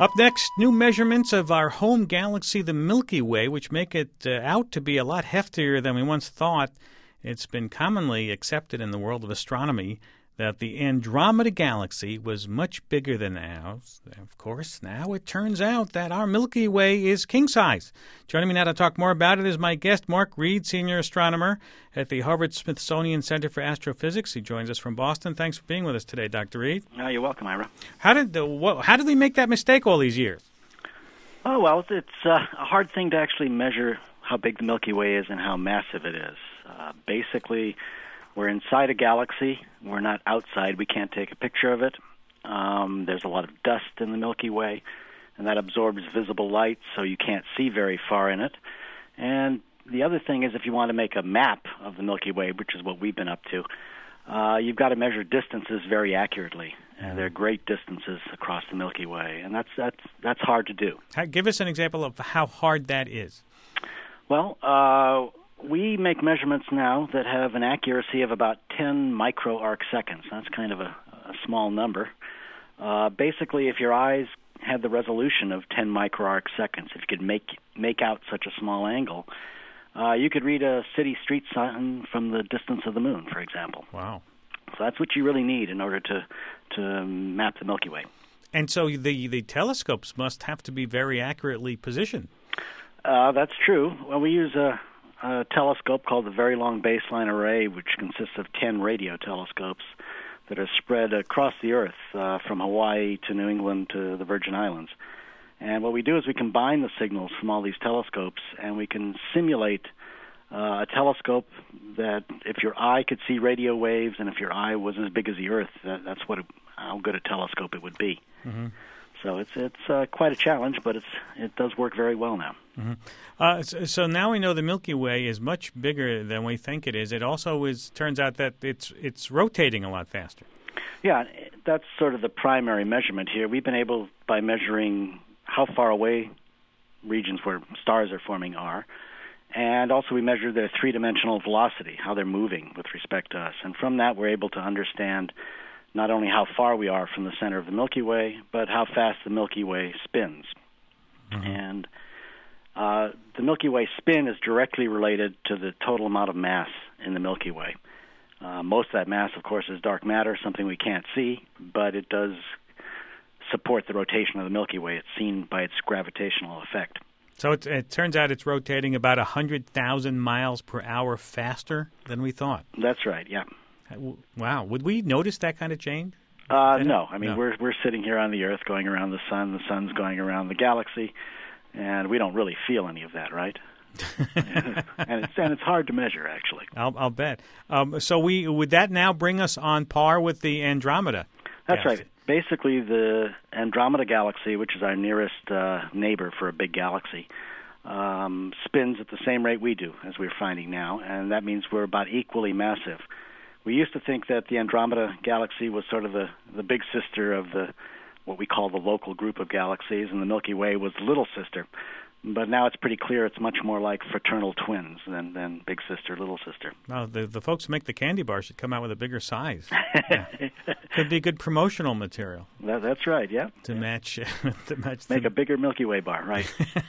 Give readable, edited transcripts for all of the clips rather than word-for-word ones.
Up next, new measurements of our home galaxy, the Milky Way, which make it out to be a lot heftier than we once thought. It's been commonly accepted in the world of astronomy that the Andromeda Galaxy was much bigger than ours. Of course, now it turns out that our Milky Way is king-size. Joining me now to talk more about it is my guest, Mark Reed, senior astronomer at the Harvard-Smithsonian Center for Astrophysics. He joins us from Boston. Thanks for being with us today, Dr. Reed. Oh, you're welcome, Ira. How did we make that mistake all these years? Oh, well, it's a hard thing to actually measure how big the Milky Way is and how massive it is. Basically, we're inside a galaxy. We're not outside. We can't take a picture of it. There's a lot of dust in the Milky Way, and that absorbs visible light, so you can't see very far in it. And the other thing is if you want to make a map of the Milky Way, which is what we've been up to, you've got to measure distances very accurately. And there are great distances across the Milky Way, and that's hard to do. Give us an example of how hard that is. Well, we make measurements now that have an accuracy of about 10 micro-arc seconds. That's kind of a small number. Basically, if your eyes had the resolution of 10 micro-arc seconds, if you could make out such a small angle, you could read a city street sign from the distance of the moon, for example. Wow. So that's what you really need in order to map the Milky Way. And so the telescopes must have to be very accurately positioned. That's true. Well, we use a telescope called the Very Long Baseline Array, which consists of 10 radio telescopes that are spread across the Earth from Hawaii to New England to the Virgin Islands. And what we do is we combine the signals from all these telescopes, and we can simulate a telescope that if your eye could see radio waves and if your eye was as big as the Earth, that's how good a telescope it would be. Mm-hmm. So it's quite a challenge, but it does work very well now. Mm-hmm. So now we know the Milky Way is much bigger than we think it is. It also turns out that it's rotating a lot faster. Yeah, that's sort of the primary measurement here. We've been able, by measuring how far away regions where stars are forming are, and also we measure their three-dimensional velocity, how they're moving with respect to us. And from that, we're able to understand not only how far we are from the center of the Milky Way, but how fast the Milky Way spins. Mm-hmm. And the Milky Way spin is directly related to the total amount of mass in the Milky Way. Most of that mass, of course, is dark matter, something we can't see, but it does support the rotation of the Milky Way. It's seen by its gravitational effect. So it turns out it's rotating about 100,000 miles per hour faster than we thought. That's right, yeah. Wow. Would we notice that kind of change? No. I mean, we're sitting here on the Earth going around the sun's going around the galaxy, and we don't really feel any of that, right? and it's hard to measure, actually. I'll bet. So would that now bring us on par with the Andromeda? That's galaxy? Right. Basically, the Andromeda Galaxy, which is our nearest neighbor for a big galaxy, spins at the same rate we do, as we're finding now, and that means we're about equally massive. We used to think that the Andromeda Galaxy was sort of the big sister of what we call the local group of galaxies, and the Milky Way was the little sister. But now it's pretty clear it's much more like fraternal twins than big sister, little sister. Well, the folks who make the candy bar should come out with a bigger size. Yeah. Could be good promotional material. That's right, yeah. To match. Make a bigger Milky Way bar, right?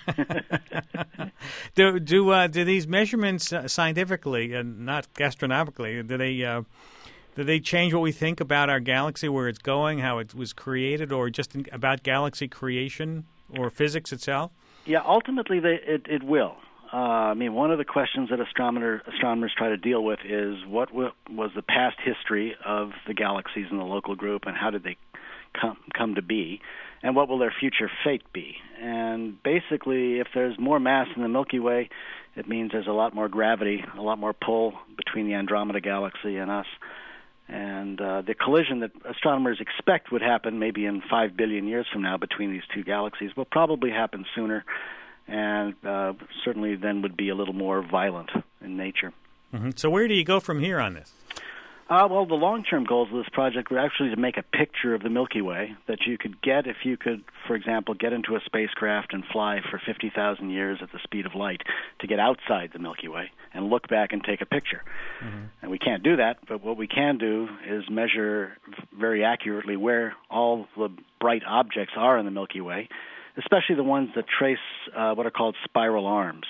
Do these measurements scientifically and not gastronomically, do they change what we think about our galaxy, where it's going, how it was created, or just about galaxy creation or physics itself? Yeah, ultimately it will. I mean, one of the questions that astronomers try to deal with is what was the past history of the galaxies in the local group, and how did they come to be, and what will their future fate be? And basically, if there's more mass in the Milky Way, it means there's a lot more gravity, a lot more pull between the Andromeda Galaxy and us. And the collision that astronomers expect would happen maybe in 5 billion years from now between these two galaxies will probably happen sooner, and certainly then would be a little more violent in nature. Mm-hmm. So where do you go from here on this? Well, the long-term goals of this project were actually to make a picture of the Milky Way that you could get if you could, for example, get into a spacecraft and fly for 50,000 years at the speed of light to get outside the Milky Way and look back and take a picture. Mm-hmm. And we can't do that, but what we can do is measure very accurately where all the bright objects are in the Milky Way, especially the ones that trace what are called spiral arms.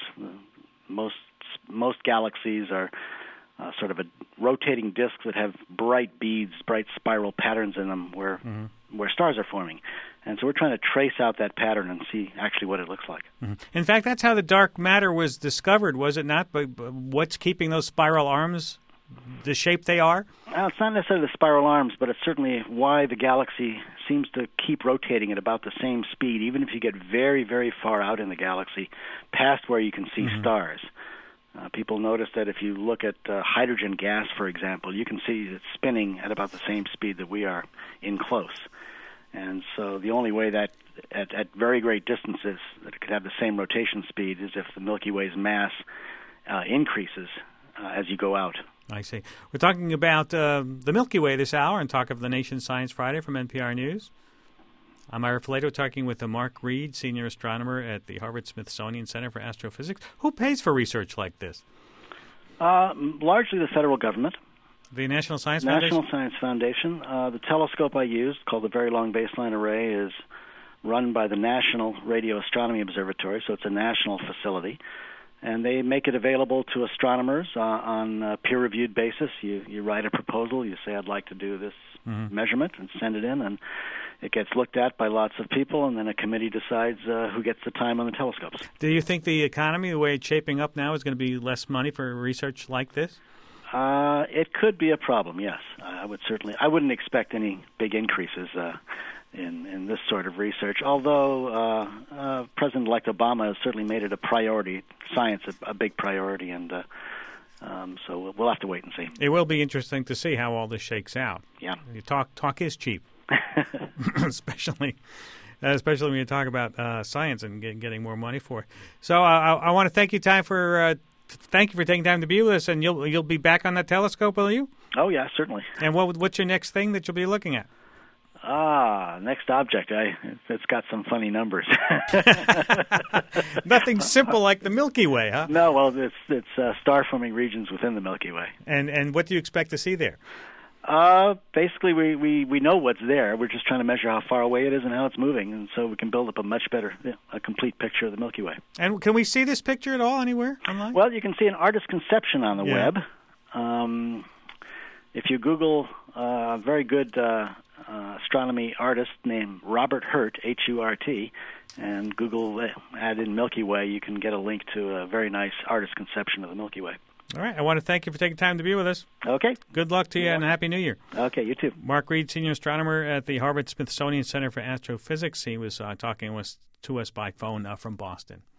Most galaxies are sort of a rotating disks that have bright beads, bright spiral patterns in them where stars are forming. And so we're trying to trace out that pattern and see actually what it looks like. Mm-hmm. In fact, that's how the dark matter was discovered, was it not? But what's keeping those spiral arms the shape they are? It's not necessarily the spiral arms, but it's certainly why the galaxy seems to keep rotating at about the same speed, even if you get very, very far out in the galaxy, past where you can see stars. People notice that if you look at hydrogen gas, for example, you can see it's spinning at about the same speed that we are in close. And so the only way that at very great distances that it could have the same rotation speed is if the Milky Way's mass increases as you go out. I see. We're talking about the Milky Way this hour and Talk of the Nation Science Friday from NPR News. I'm Ira Filato talking with Mark Reed, senior astronomer at the Harvard-Smithsonian Center for Astrophysics. Who pays for research like this? Largely the federal government. The National Science Foundation? National Science Foundation. The telescope I used, called the Very Long Baseline Array, is run by the National Radio Astronomy Observatory, so it's a national facility. And they make it available to astronomers on a peer-reviewed basis. You write a proposal, you say, I'd like to do this measurement, and send it in, and it gets looked at by lots of people, and then a committee decides who gets the time on the telescopes. Do you think the economy, the way it's shaping up now, is going to be less money for research like this? It could be a problem, yes. I wouldn't expect any big increases in this sort of research, although President-elect Obama has certainly made it a priority, science a big priority, and so we'll have to wait and see. It will be interesting to see how all this shakes out. Yeah. Talk is cheap, especially when you talk about science and getting more money for it. So I want to thank you, thank you for taking time to be with us, and you'll be back on that telescope, will you? Oh, yeah, certainly. And what's your next thing that you'll be looking at? Next object. It's got some funny numbers. Nothing simple like the Milky Way, huh? No, well, it's star-forming regions within the Milky Way. And what do you expect to see there? Basically, we know what's there. We're just trying to measure how far away it is and how it's moving, and so we can build up a much better, a complete picture of the Milky Way. And can we see this picture at all anywhere online? Well, you can see an artist's conception on the web. If you Google a very good astronomy artist named Robert Hurt, H-U-R-T, and Google add in Milky Way, you can get a link to a very nice artist's conception of the Milky Way. All right. I want to thank you for taking time to be with us. Okay. Good luck to you and Happy New Year. Okay, you too. Mark Reed, senior astronomer at the Harvard-Smithsonian Center for Astrophysics. He was talking to us by phone from Boston.